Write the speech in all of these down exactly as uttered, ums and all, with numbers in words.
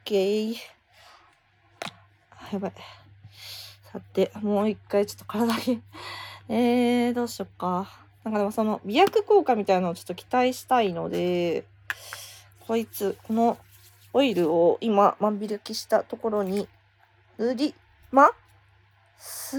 OK。やばい。さて、もう一回ちょっと体にえー、どうしよっか。なんかでもその美白効果みたいなのをちょっと期待したいので、こいつ、このオイルを今、万引きしたところに塗ります。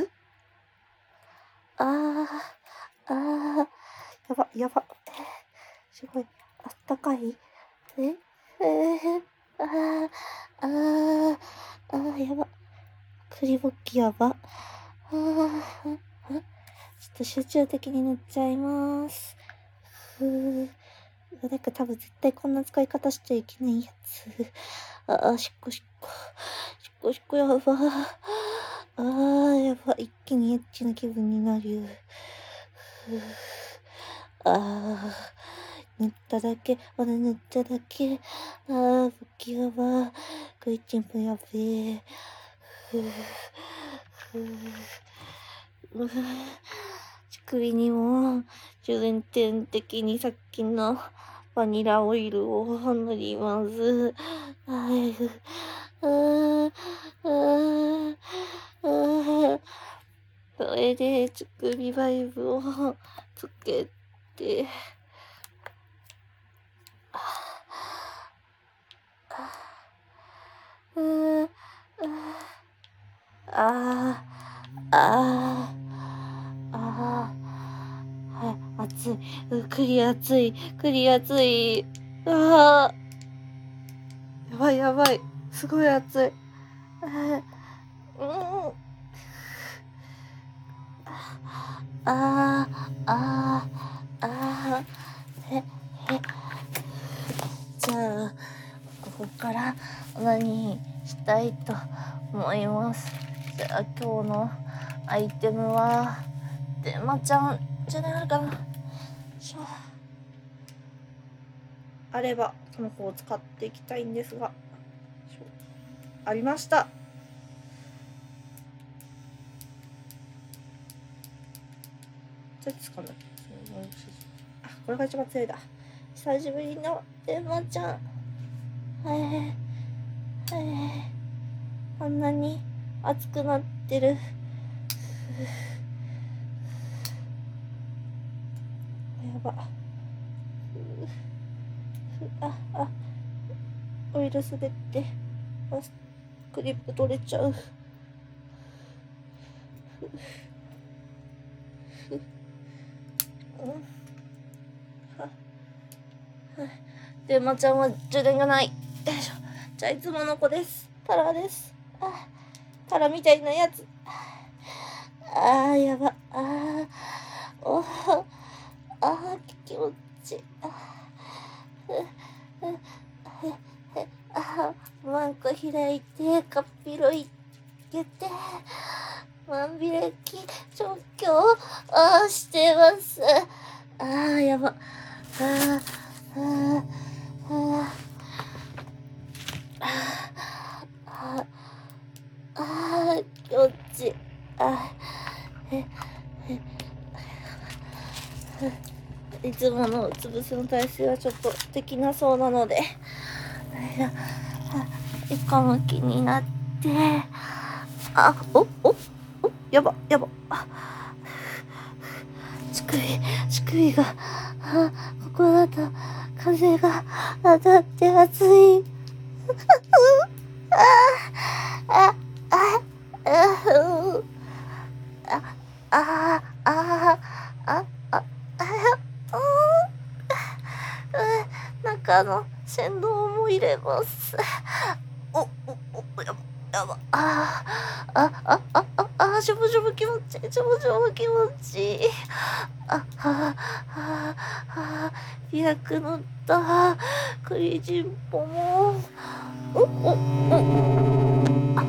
あー、あー、やば、やば。すごい、あったかい。ええー、あー、あー、あー、やば。クリボッキやば。あー、ちょっと集中的に塗っちゃいます。ふー。なんか多分絶対こんな使い方しちゃいけないやつ。あー、しっこしっこ。しっこしっこやば。あー、やば。一気にエッチな気分になる。ふー。あー、塗っただけ。まだ塗っただけ。あー、ボキやば。食いちんぷやべえ。ふー。ふー。うふー。乳首にも、重点的にさっきのバニラオイルを塗ります。はい。うー、うー、うー。それで、乳首バイブをつけて、うー、あー、あー、あー、はい、熱い。う、クリ熱い。クリ熱い。あー、やばいやばい。すごい熱い。あー、うん。あー、あー、あー、へ、へ。じゃあ、ここから何したいと思います。じゃあ、今日のアイテムは、でまちゃんじゃないかな。しょあれば、その子を使っていきたいんですが、ありました。どうやって使うんだっけ。あ、これが一番強いだ。久しぶりのでまちゃん。はい、はい、こんなに熱くなってる。やば。あ、あ、オイル滑って、クリップ取れちゃう。でまちゃんは充電がない。よいしょ。じゃあいつもの子です。タラです。あ、タラみたいなやつ。あー、やば。あー、おー、あー、気持ちいい。あー、あー、マンコ開いて、カッピロいけて、万開き調教をしてます。あー、やば。あー、あー、あー、あー、あー、気持ちいい。あー、え、え、いつものうつ伏せの体勢はちょっとできなそうなので、横向きになって、あ、お、お、お、やば、やば。乳首、乳首が、あ、ここだと風が当たって熱い。あ、あ、あ、あ、あ、あ、あ、あ、あ、中の振動も入れます。お、お、お、やば、やば。あ、あ、あ、あ、あ、あ、しょぼしょぼ気持ちいい。しょぼしょぼ気持ちいい。あ、はあ、はあ、はあ、美白のったクリジンポも。お、お、お。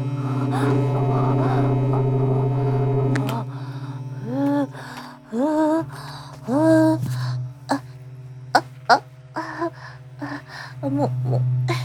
あ、もう、もう。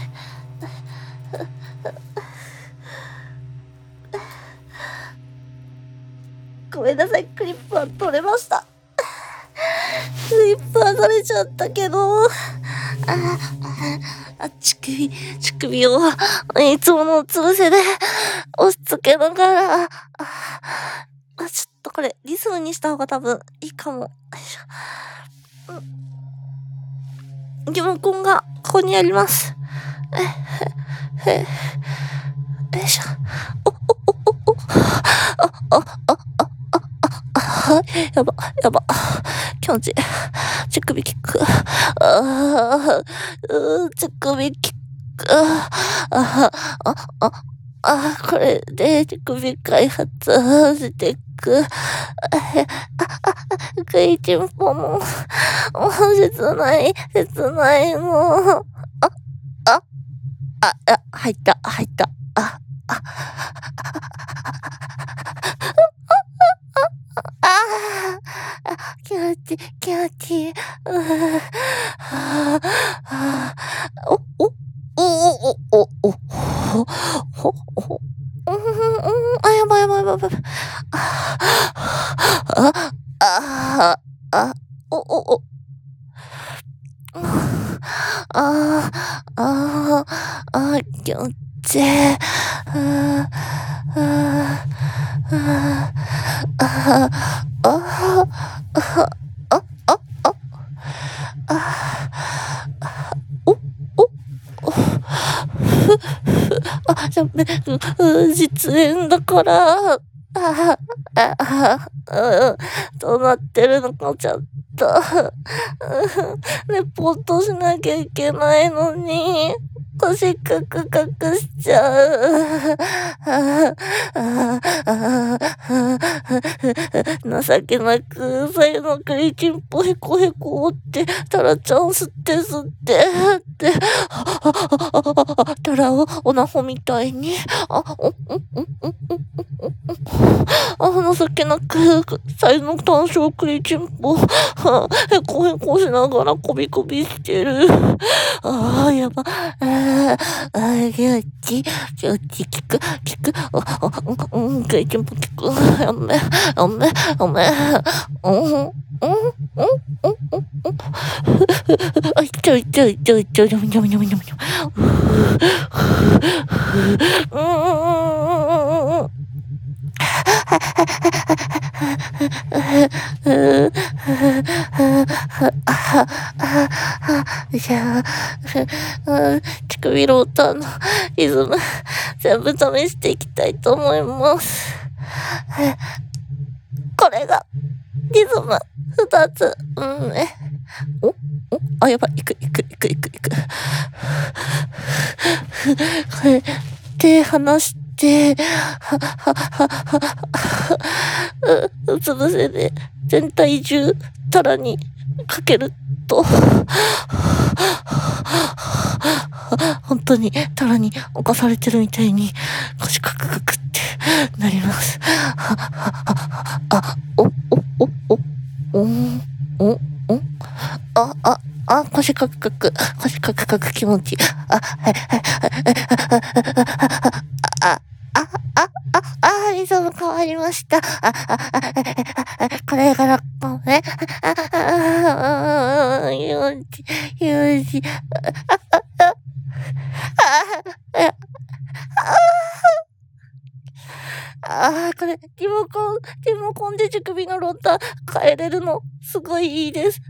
ごめんなさい、クリップは取れました。クリップは取れちゃったけど、あ、 あ、乳首、乳首を、いつものうつ伏せで押し付けながら、あ、あちょっとこれ、リズムにした方が多分いいかも。よいしょ。うん。リモコンがここにあります。え、へ、へ、よいしょ。お、お、お、お、お、あ、あ、あ、あ、あ、あ、あ、やば、やば。気持ちいい。乳首キック。ああ、うー、乳首キック。ああ、あ、あ、あ、これで乳首開発していく。あ、あ、食いちんぽも、もう切ない、切ないもう。あ、あ、あ、あ、入った、入った。あ、あ、ああ、気持ちいい、気持ちいい。うーはあ、お、お、おお、お、お、お、ほ、ほ、ほ、うん、うん、あ、やばいやばいやばいやばい。ああ、ああ、あ、お、お、お、ああ、ああ、あ、気持ちいい。ああ、ああ、ああ、ああ、ああ、あ、あ、あ、お、お、お、ふ、ふ、あ、じゃ、め、う、実演だから、ああ、ああ、うん、どうなってるのかちょっと、レポートしなきゃいけないのに、腰カクカクしちゃう。情けなく、さいのクリチンポヘコヘコって、タラちゃん吸って吸って、って、タラをオナホみたいに、あ、お、ん、ん、ん、ん、ん、あ、情けなく、さいの単勝クリチンポ、へこへこしながらこびこびしてる。ああ、やば。ああ、ああ、気持ちいい、気持ちいい、聞く、聞く、あ、あ、うん、クリチンポ聞く。やめ、やめ、やめ、うん、うん、うん、うん、うん、あ、いっちゃう、いっちゃう、いっちゃう、いっちゃう、にょみにょみにょみにょみにょ。うん、うん、うん、うん、うん。じゃあ、乳首ローターのリズム、全部試していきたいと思います。これが、リズム、二つ、うんね。おおあ、やばい、いく、いく、いく、いく、いく。これ、手離して、は、は、は、は、う、うつ伏せで、全体重、タラにかけると、本当にタラに侵されてるみたいに、腰カクカクってなります。あ、お、お、お、お、おん、お、お、あ、あ、あ、腰カクカク、腰カクカク気持ちいい。あ、はい、はい、はい、あ、あ、あ、あ、あ、リズム変わりました。あ、あ、あ、これからこうね。あ、あ、あ、よし、よし。あ、あ、あ、あ、ああ、これ、リモコン、リモコンで乳首のローター変えれるの、すごいいいです。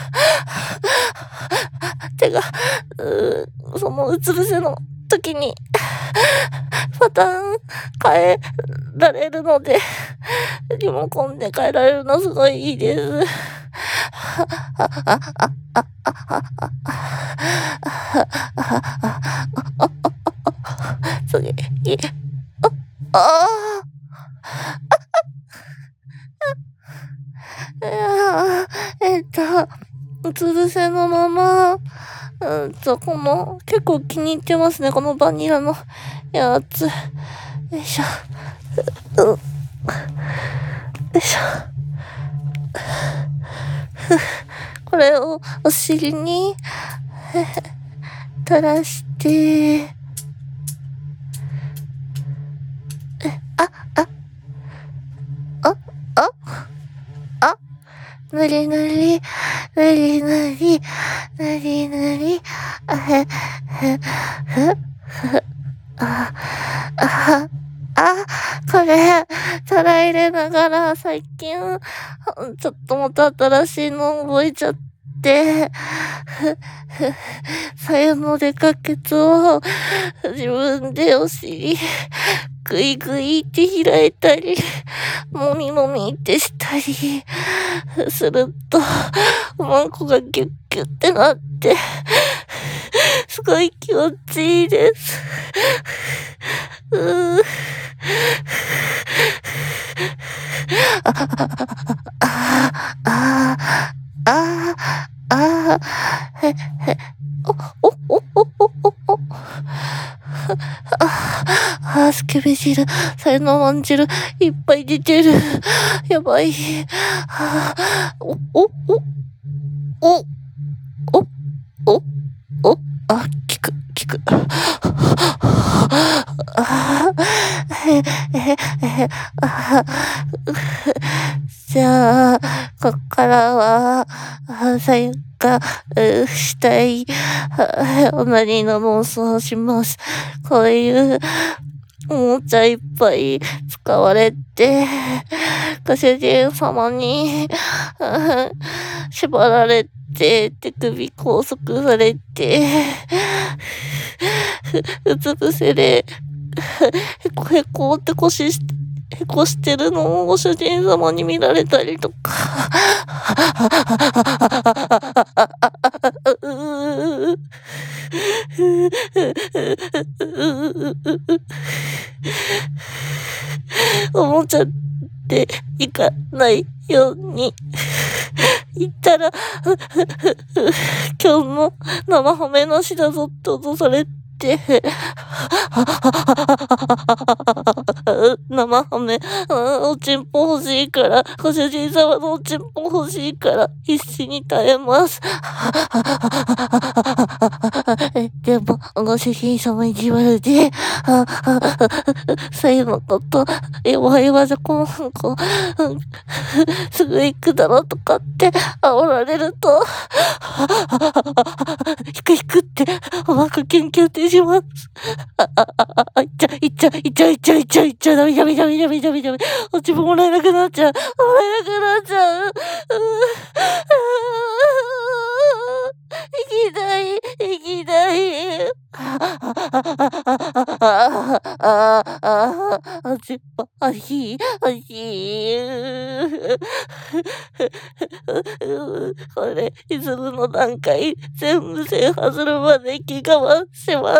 手が、うー、そのうつ伏せの時に、パターン変えられるので、リモコンで変えられるのすごいいいです。次、あ、ああ、いやえっと、うつ伏せのまま、うんと、この、結構気に入ってますね、このバニラのやつ。よいしょ。うん。よいしょ。これをお尻に垂らして、あ、あ、あ、あ、あ、ぬりぬり、ぬりぬり、ぬりぬり、あへ、へあ、あ、あ、これ、皿入れながら最近、ちょっとまた新しいの覚えちゃって、さゆのデカケツを自分でお尻、ぐいぐいって開いたり、もみもみってしたり、すると、マンコがギュッギュッってなって、すごい気持ちいいです。うー。あ、あ、あ、あ、あ、へ、へ、お、お、お、お、お、お、お。あ、あ、スケベ汁、さゆのまん汁、いっぱい出てる。やばい。お、お、お、お、お、お、お、あ、効く、効く。あへ、へ、へ、あじゃあ、こっからは、さゆが、したい、オナニーの妄想をします。こういう、おもちゃいっぱい使われて、ご主人様に、縛られて、手首拘束されて、うつ伏せで、へこへこって腰し、へこしてるのをご主人様に見られたりとか。おもちゃっていかないように言ったら、今日の生褒めなしだぞって脅されて、生褒め、おちんぽ欲しいから、ご主人様のおちんぽ欲しいから、必死に耐えます。でも、ご主人様意地悪で、さゆのこと、弱いわじゃこの子、すぐ行くだろとかって煽られると、ひくひくって、うまくキュンキュンってします。あ、あ、あ、あ、いっちゃ、いっちゃ、いっちゃ、いっちゃ、いっちゃ、いっちゃ、ダメダメダメダメダメダメ。おちももらえなくなっちゃう。もらえなくなっちゃう。行きたい、行きたい。ああ、ああ、ちっぱ、あひ、あひ。これ、リズムの段階、全部制覇するまで気我慢します。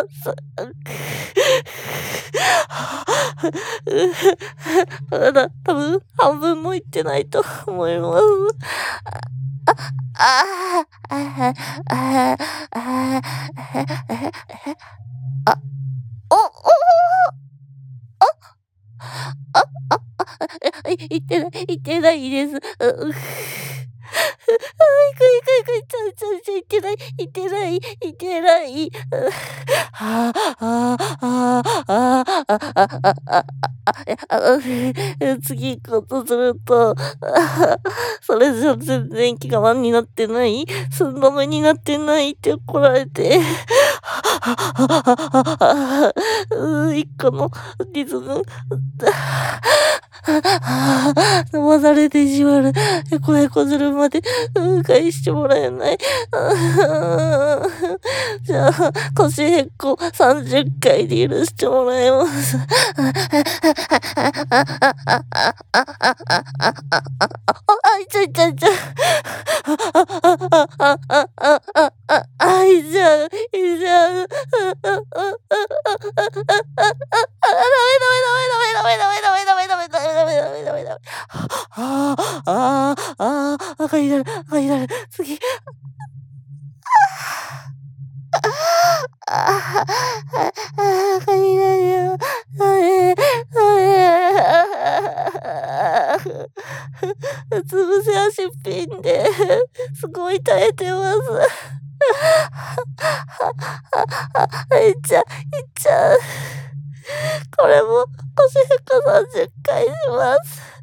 まだ、多分、半分もいってないと思います。あ、ああ、ああ、ああ、お、おお、あ、あ、あ、あ、い、いってない、いってないです。う、う。あ、いくいくいく、いっちゃういっちゃういっちゃう、いってない、いってない、いってない。はあ、ああ、ああ、ああ、ああ、ああ、あ、次行こうとすると、それじゃ全然気が満になってない、寸止めになってないって怒られて、一個のリズム、飲まされてしまう。へこへこするまで、返してもらえない。じゃあ、腰へこさんじゅっかいで許してもらえます。あ、いちゃいちゃいちゃ。あ、いちゃう、いちゃう。ダメダメダメダメダメダメダメダメダメダメダメダメダメダメ。ああ、ああ、ああ、赤になる、赤になる。次。ああ、赤になるよ。うつ伏せ足ピンで、すごい耐えてます。いっちゃう、いっちゃう。これも腰へこさんじゅっかいします。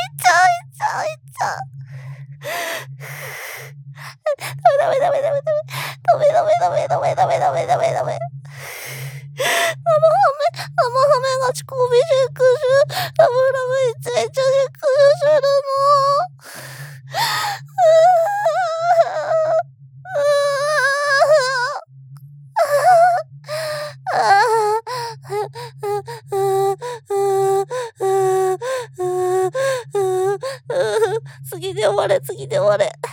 ちゃう、いっちゃう、いっちゃう。ダメダメダメダメダメダメダメダメダメダメダメダメ。生ハメ、生ハメが乳首熟女、ラブラブいちいち熟女するの。次で終われ、次で終われ。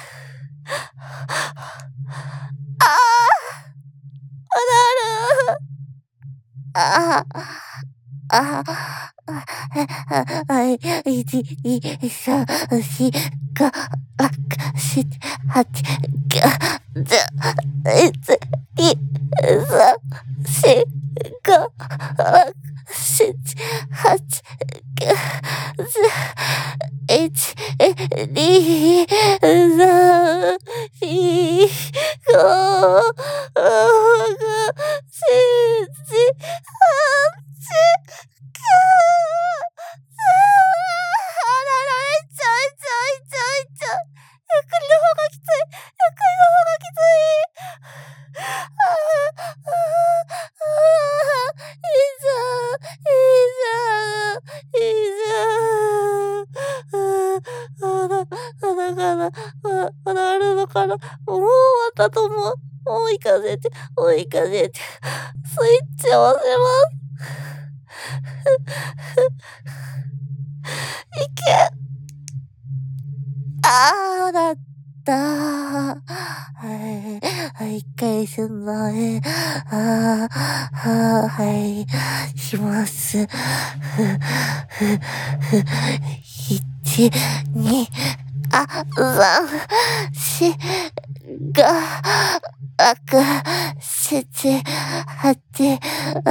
ああ、まだある。ああ、ああ、い、いち、い、さん、し、ご、ろく、し、はち、きゅう、じゅう、いち、に、さん、し、ご、ろく、し、はち、きゅう、じゅう、いち、に、さん、し、ご、ろく、し、はち、きゅう、あらら、いっちゃう、いっちゃう、いっちゃう、いっちゃう。ゆっくりの方がきつい。ゆっくりの方がきつい。ああ、ああ、ああ、いいじゃん、いいじゃん、いいじゃん。ああ、まだ、まだかな、ままだあるのかな。もう終わったと思う。もう行かせて、もう行かせて。スイッチを押せます。いけ。ああ、だった。はい、はい、一回すんのね。ああ、はあ、はい、します。ふ、ふ、ふ、一、二、あ、三、四、五、ろく、七、八、九、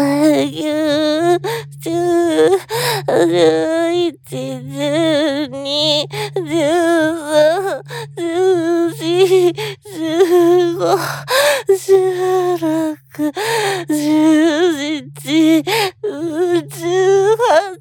十、十一、十二、十三、十四、十五、十六、十七、十八、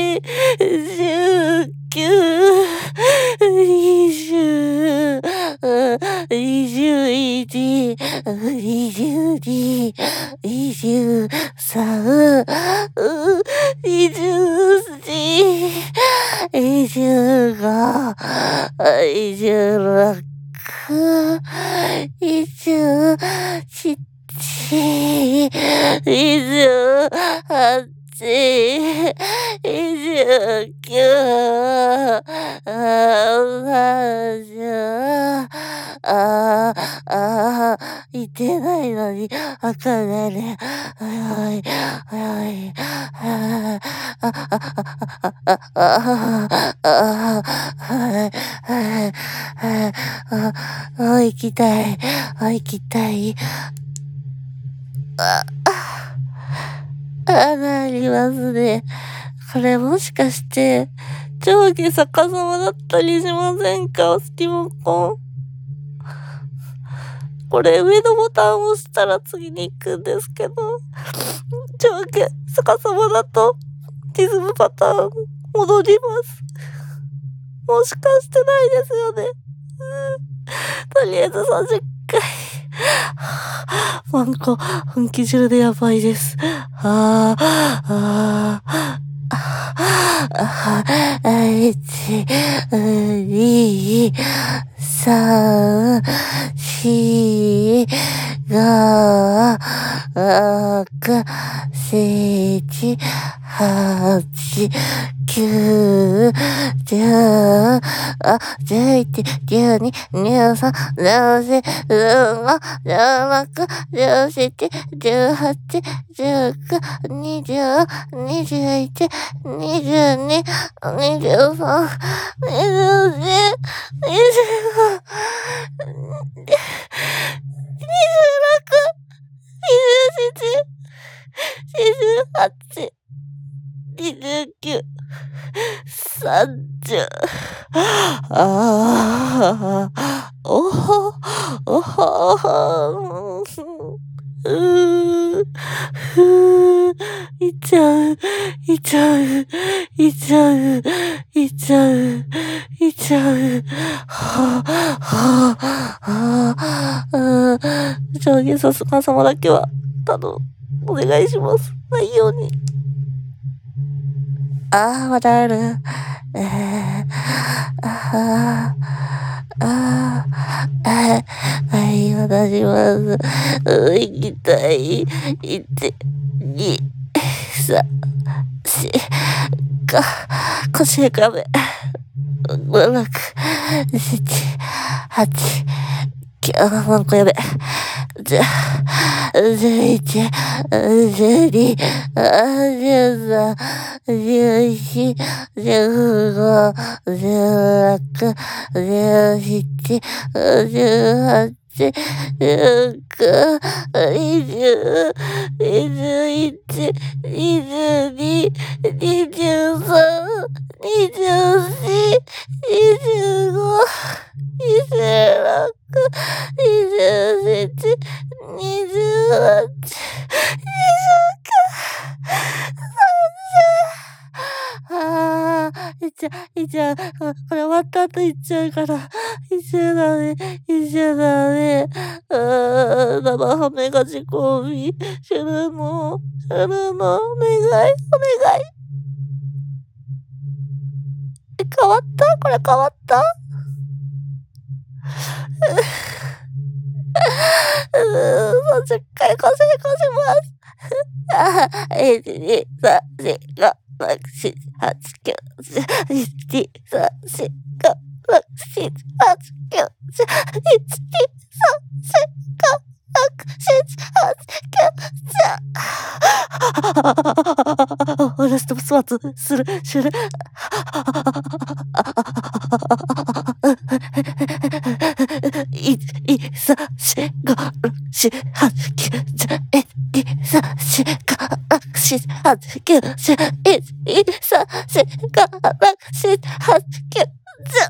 十九、二十、二十一、二十二、二十三、二十四、二十五、二十六、二十七、 七、二十八、二十九、三十、ああ、ああ、いてないのに、わかんないね。早い、早い。ああ、ああ、ああ、ああ、はい、はい、はい、ああ、行きたい、あ、行きたい。あ、あ、なりますね。これもしかして、上下逆さまだったりしませんか？スキモコン。これ上のボタンを押したら次に行くんですけど、上下逆さまだとリズムパターン戻ります。もしかしてないですよね。うん、とりあえずさんじゅっかい。ワンコ、本気汁でやばいです。あー、あー、あー、いち、に、さん、し、ご、ろく、なな、はち、きゅう、じゅう、あ、じゅういち、じゅうに、じゅうさん、じゅうよん、じゅうご、じゅうろく、じゅうなな、じゅうはち、じゅうきゅう、にじゅう、にじゅういち、にじゅうに、にじゅうさん、にじゅうよん、にじゅうご、にじゅうろく、にじゅうなな、にじゅうはち、にじゅうきゅう、さんじゅう。ああ、おほ、おほ、うー、ふー、いっちゃう、いっちゃう、いっちゃう、いっちゃう、いっちゃう、はあ、はあ、はあ、うん、上下さすが様だけは、頼む、お願いします。ないように。ああ、まだある。えー、ああ、ああ、はい、私ます。うん、行きたい。いち、に、さん、し、ご、腰へかめ。ご、ろく、しち、はち、きゅう、なんかやべ。じゅう、じゅういち、じゅうに、じゅうさん、じゅうよん、じゅうご、じゅうろく、じゅうなな、じゅうはち、じゅうきゅう、にじゅう、にじゅういち、にじゅうに、にじゅうさん、にじゅうよん、にじゅうご、にじゅうろく、にじゅうなな、にじゅうはち、にじゅうきゅう、さんじゅう。ああ、いっちゃう、いっちゃう。これ終わった後いっちゃうから。いっちゃうだね、いっちゃうだね。ああ、生ハメが事故日。シュルの、シュルの、お願い、お願い。変わった？これ変わった？うーん、さんじゅっかいこしこします。ああ、いち、に、さん、し、ご、ろく、し、はち、きゅう、じゅう、いち、に、さん、し、ご、ろく、し、はち、きゅう、じゅう、いち、に、さん、し、ご、ろく、し、はち、きゅう、じゅう。ラストスワーツする、する。いち、に、さん、し、ご、ろく、し、はち、きゅう、じゅう、いち、に、さん、し、ご、ろく、し、はち、きゅう、じゅう、いち、に、さん、し、ご、ろく、し、はち、きゅう、じゅう。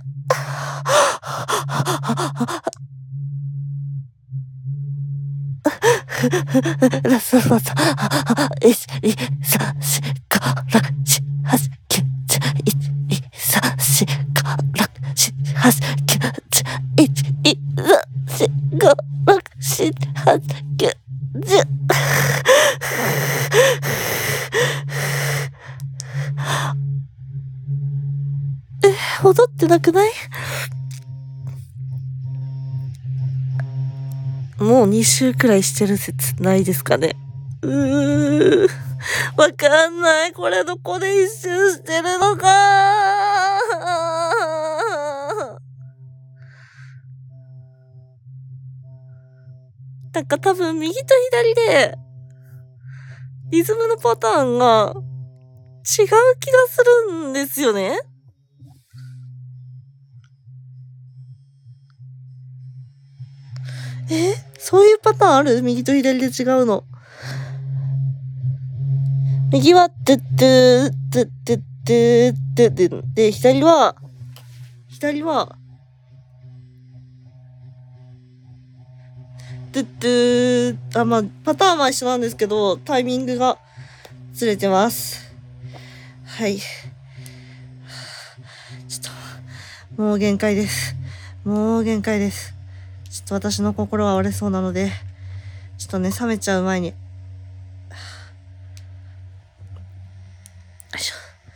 ラストスパート。いち、に、さん、し、ご、ろく、し、はち、きゅう、じゅう、いち、に、さん、し、ご、ろく、し、はち、きゅう、じゅう、いち、に、さん、し、ご、ろく、し、はち、きゅう、じゅう。え、戻ってなくない？ もうに週くらいしてる説ないですかね。うー、わかんない。これどこで一周してるのか。なんか多分右と左で、リズムのパターンが違う気がするんですよね。え、そういうパターンある？右と左で違うの。右は、ドゥッドゥ、ドゥッドゥッドゥッドゥッドゥッで、左は、左は、ドゥッドゥー、あ、まあ、パターンは一緒なんですけど、タイミングがずれてます。はい。ちょっと、もう限界です。もう限界です。ちょっと私の心は折れそうなので、ちょっとね、冷めちゃう前に。よいしょ。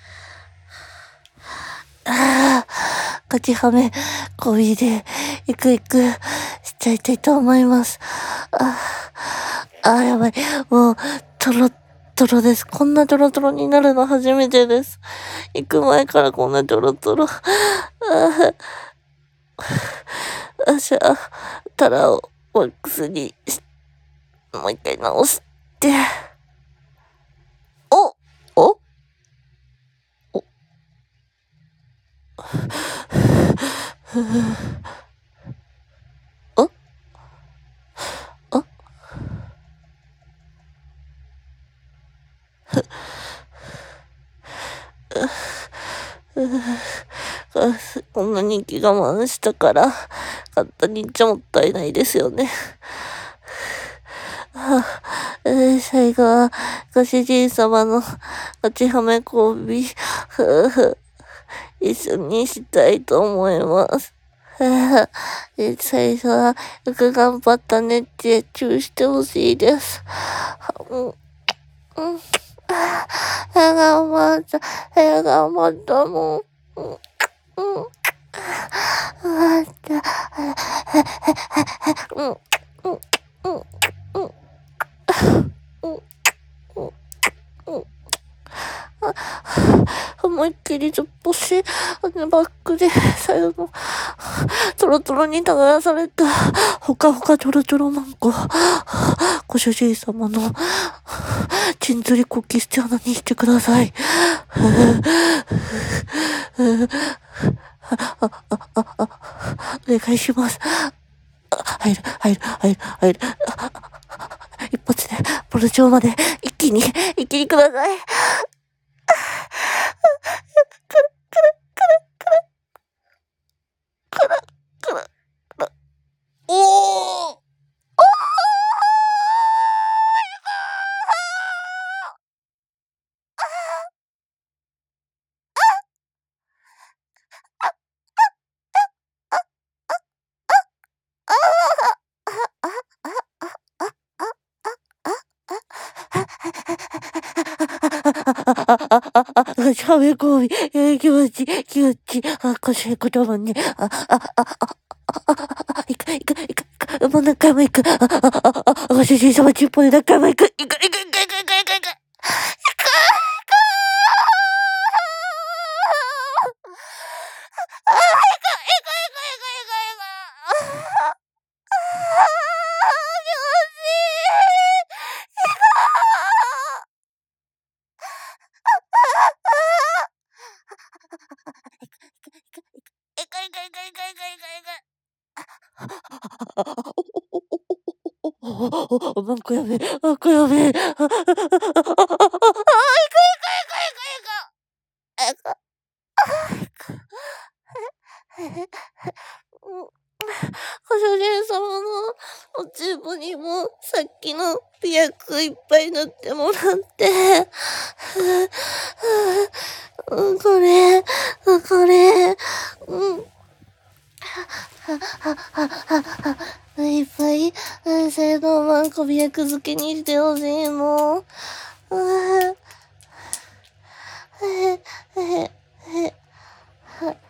ああ、勝ちはめ、こびで、いくいく、しちゃいたいと思います。ああ、ああ、やばい。もう、トロットロです。こんなトロトロになるの初めてです。行く前からこんなトロトロ。ああ、あしゃ、タラをワックスにし、もう一回直して。おおおおおこんなに気我慢したから、簡単に言っちゃもったいないですよね。はあ、えー、最後は、ご主人様の勝ちはめ交尾、一緒にしたいと思います。はあ、え最初は、よく頑張ったねってチューしてほしいです。うん、うん。頑張った、頑張ったもん。うん、うん。頑張った。うん、うん、うん、うん、うん、うん。思いっきりずっぽし、バックで最後のトロトロに耕されたほかほかトロトロマンコ、ご主人様のチンズリコキステ穴にしてください。お願いします。入る、入る、入る、入る。一発で、ボル城まで一気に、一気にください。くる、くる、くる、くる。くる、くる、くる。おー！しゃべこみ、えー、気持ち、気持ち、あ、腰へ言葉に、あ、あ、あ、あ、あ、いく、いく、いく、いく、もう何回もいく、あ、あ、あ、あ、ご主人様ちっぽで何回もいく、いく、いく、いく、いく、いく、いく、いく、いく、なんかやべえ、なんかやべえ。あ、あ、あ、あ、あ、あ、あ、あ、あ、あ、ご主人様のおつぼにもさっきの美薬いっぱい塗ってもらって、うん、これ、これ、うん。いっぱい、性能マンこび薬漬けにしてほしいもん。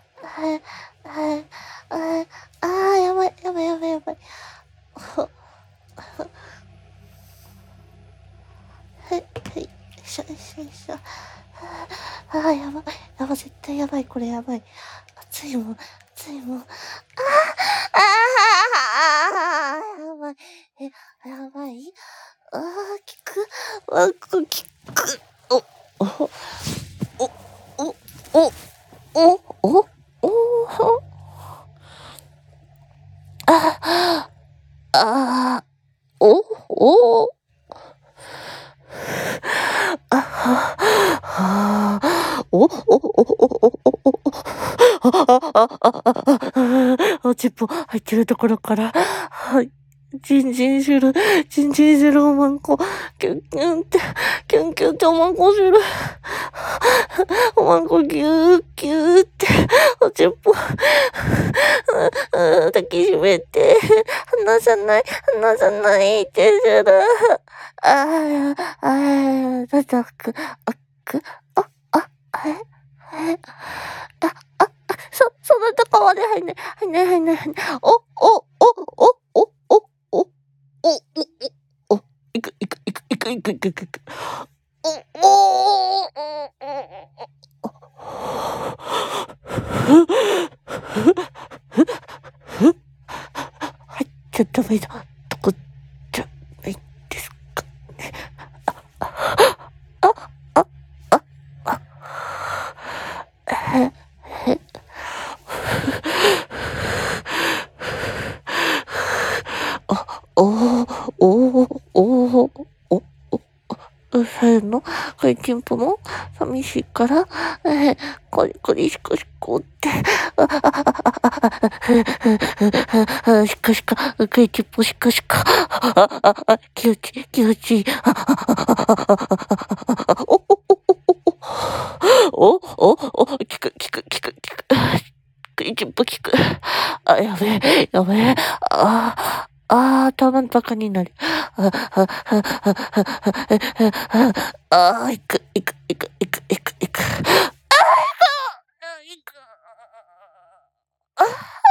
ああ、やばい、やばい、やばい、やばい。 ああ、やばい。やばい、絶対やばい。これやばい。熱いもん。熱いもん。ああ、ああ、やばい。え、やばい。ああ、効く。あ、効く。お、お、お、お、お、お、お、お、ああ、ああ、お、お、あはあ、お、お、お、お、お、お、お、あ、あ、あ、あ、あ、あ、チップ入ってるところから、はい、ジンジンする、ジンジンするおまんこ、キュンキュンって、キュンキュンっておまんこする。おまんこギュー、ギューって、おチップ、うん、抱きしめて、離さない、離さないってする。ああ、ああ、叩く、あく、あ、あ、え、え、あ、あ、あ、そ、そのとこまで入んない、入んない、入んない、入んない。お、お、お、お、お、お、お、お、お、お、お、いく、いく、いく、いく、いく、いく、いく。お、お、入っちゃダメだ。とこじゃないですかね。あ、あ、あ、あ、へ、へ、あ、おー、おー、おー、お、うさえの、かいちんぽも、寂しいから、えー、こりこりしこしこって、あ、あ、あ、あ、しかしか、かいちんぽしかしか、あ、あ、あ、気持ちいい、気持ちいい、あ、お、お、お、お、お、聞く、聞く、聞く、聞く、かいちんぽ聞く。あ、やべえ、やべえ、あ、あ、頭の中になる。あ、あ、あ、あ、ああ、行く、行く、行く、行く、行く、行く。ああ、行く、行く。あ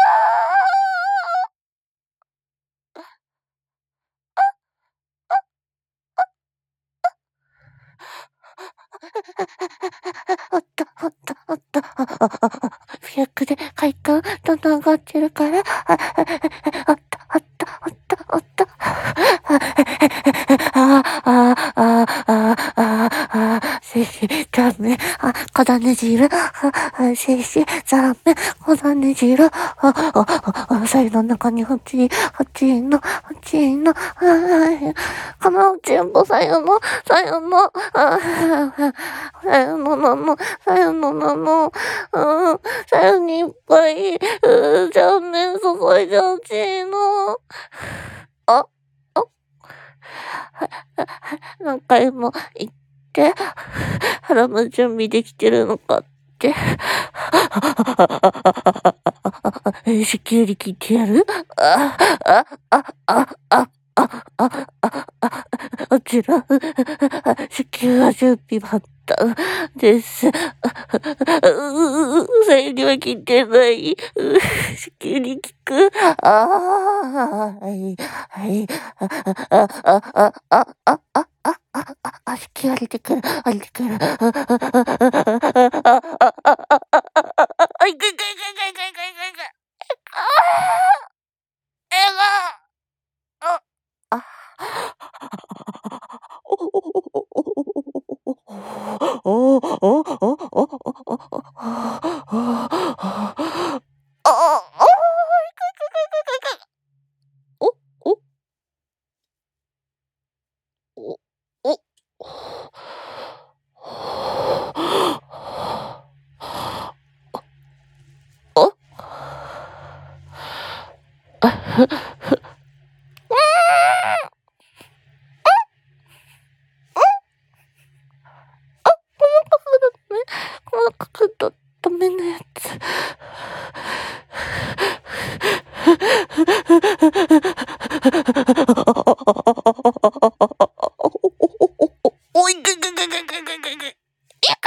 あ、あった、あった、あった。あ、あ、あ、あ、飛躍で快感、どんどん上がってるから、あ、あ、あった、あった、あった、あった。ああ、ああ、ああ、ああ、あ、せし、ダメ、あ、こだね汁、あ、せし、ダメ、こだね汁、あ、あ、あ、さゆの中にほち、ほちの、ほちの、あ、この全部さゆの、さゆの、あ、さゆのなの、さゆのなの、うん、さゆにいっぱい、うん、残念注いでほしいの。あ、あ、何回も言って、腹の準備できてるのかって。しきり聞いてやるあ、あ、あ、あ、あ、あ、あ、あ、あ、こちら、子宮は準備万端です。うう、それには聞いてない。子宮に聞く。ああ、はい、はい、あ、あ、あ、あ、あ、あ、あ、あ、あ、あ、あ、子宮降りてくる、降りてくる。あ、あ、あ、あ、あ、あ、あ、あ、いくいくいくいくいくいくいくいく。ああ、えが、あ、あ。おおおおおおああ、ああ、いくいくいくいくいくいく。お、お、お、お。お。この角度ダメなやつ。おい、ぐぐぐぐぐぐぐぐ。いく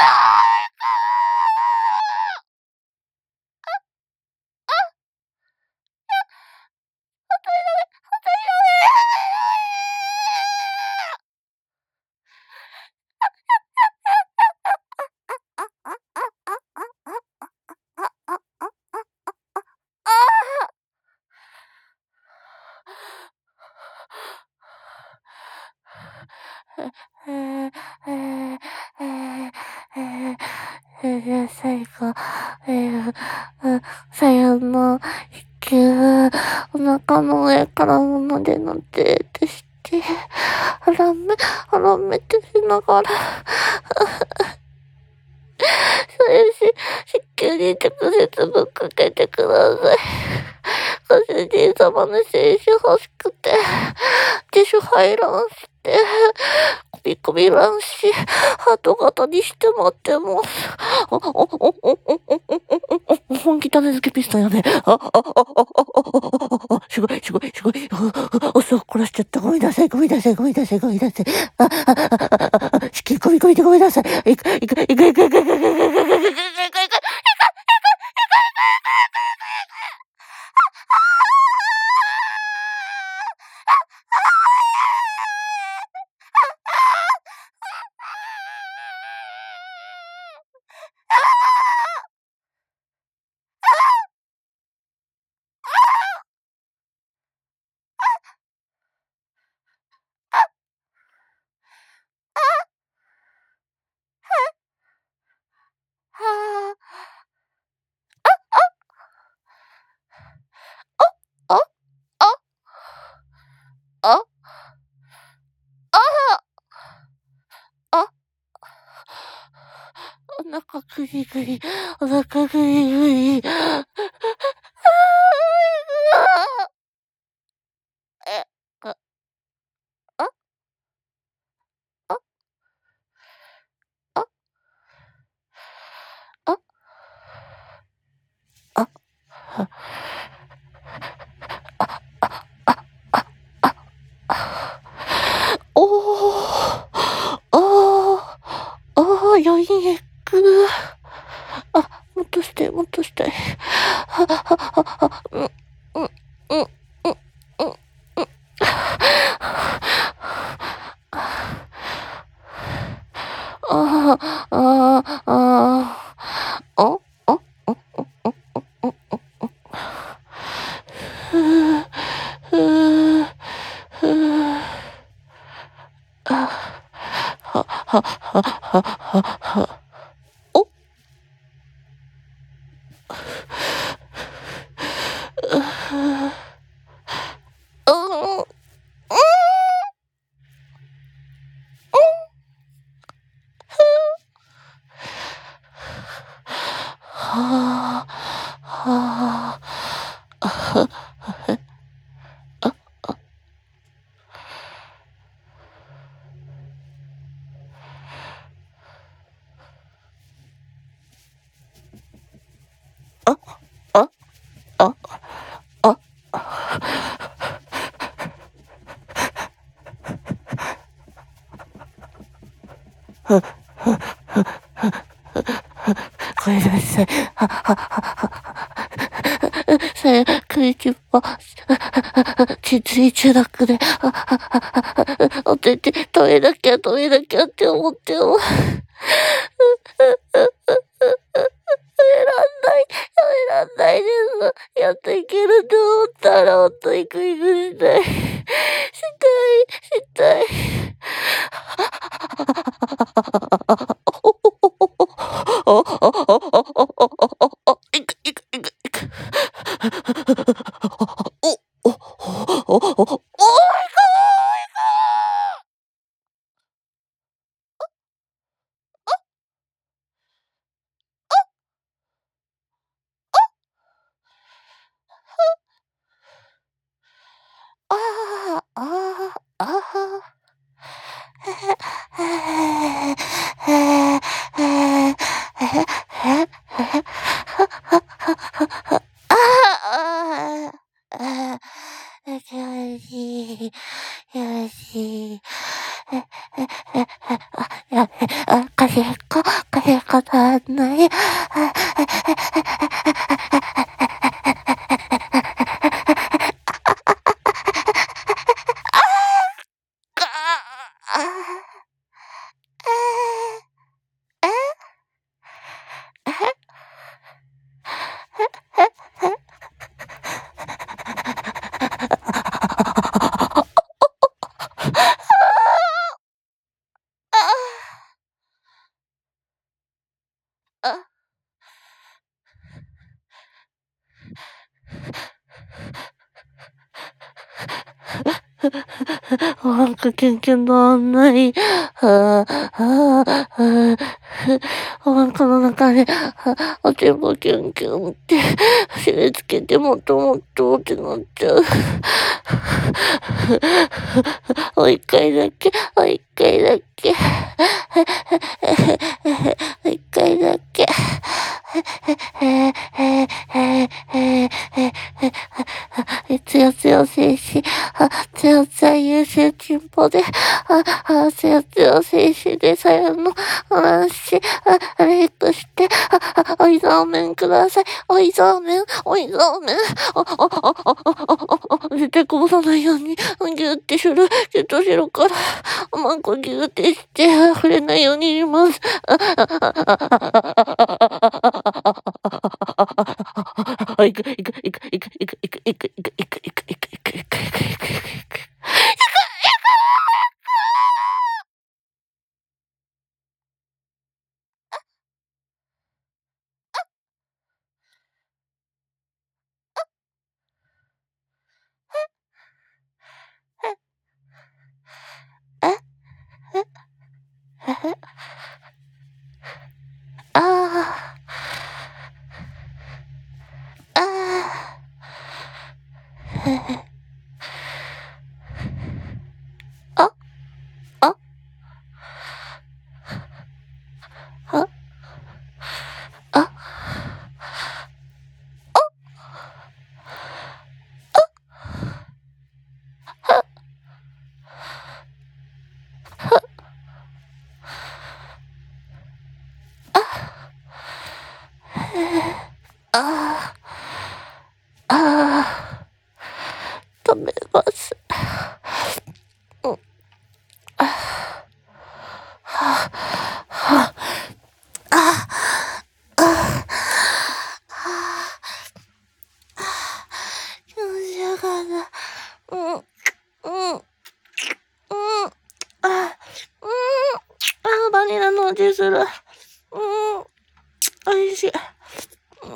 えー、えー、えー、えー、えー、最後、えー、うん、最後の呼吸、お腹の上から物でのデートして、腹め、腹めてしながら、それし、子宮に直接ぶっかけてください。ご主人様の精子欲しくて、ティッシュ入らんして、こびこびらんし、ハート型にして待ってます。お、お、お、お、お、お、お、お、本気種付けピストンやべえ。あ、あ、あ、あ、あ、あ、すごい、すごい、すごい。お酢を殺しちゃった。ごめんなさい、ごめんなさい、ごめんなさい、ごめんなさい。あ、あ、あ、あ、子宮こびこびてごめんなさい。いく、いく、いく、いく、いく、いく、いく、いく、いく、いく、いく、いく、いく、いく、あ、あ、あ、あ、お腹グリグリ、お腹グリグリ。え、あ、あ、あ、あ、あ、あ、は、おー、あー、あー、余韻く。あ、もっとして、もっとして。は、は、は、は、うん、うん、うん、うん、うん、うん。ああ、ああ、ああ、お、お、お、お、お、お、お、お、ふう、ふう、ふう、あ、は、は、は、は、は、は、お、う、うん、うん、はあ、はあ、あ、あ、あ、あ、あ、あ、ごめんなさい。は、は、は、さや、クイキュッパ、ちつい中落で、おてて、止めなきゃ、止めなきゃって思っても、止めらんない、止めらんないです。やっといけると思ったら、ほんとにクイクしたい。したい、したい。お、お、お、お、お、お、お、いく、いく、いく、いく。お、お、お、お、お、お、ああ、ああ、ああ。へへ、へへ、へへ、へへ、へへ。ああ、ああ、よし、よし。え、え、え、え、あ、やべ、あ、風邪か、風邪かなんない。あ、あ、あ、え、え、 なんかキュンキュン止まんない。はぁ、はぁ、はぁ。お腹の中で、はぁ、全部キュンキュンって、締め付けてもっともっとってなっちゃう。もう一回だけ、もう一回だけ。もう一回だけ。つやつや精子、つやつや優秀チンポで、つやつや精子でさやの話、レイプして、おいざーめんください。おいざーめん、おいざーめん。絶対こぼさないように、ギューってする。ギュッとしろから、マンコギューってして、触れないように言います。いく、いく、いく、いく、いく、いく、いく、いく、いく、いく、いく、いく、いく、いく、いく、いく、いく、いく、えええああ、ああ、へへ、あ、あ、は、あ、は、は、ああ、ああ、食べます。うん、あ、は、は、あ、あ、あ、気持ちよかった。うん、うん、うん、あ、うん、あ、バニラの味する。うん、おいしい。うん、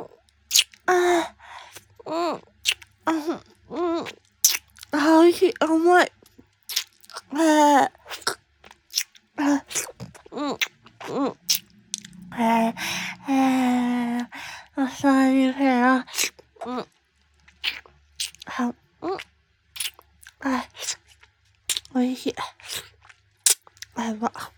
あ、うん、あ、うん、あ、おいしい。あ、うまい。あ、あ、うん、うん、えー、えー、おさりへら、うん、は、うん、あ、おいしい。あ、うま。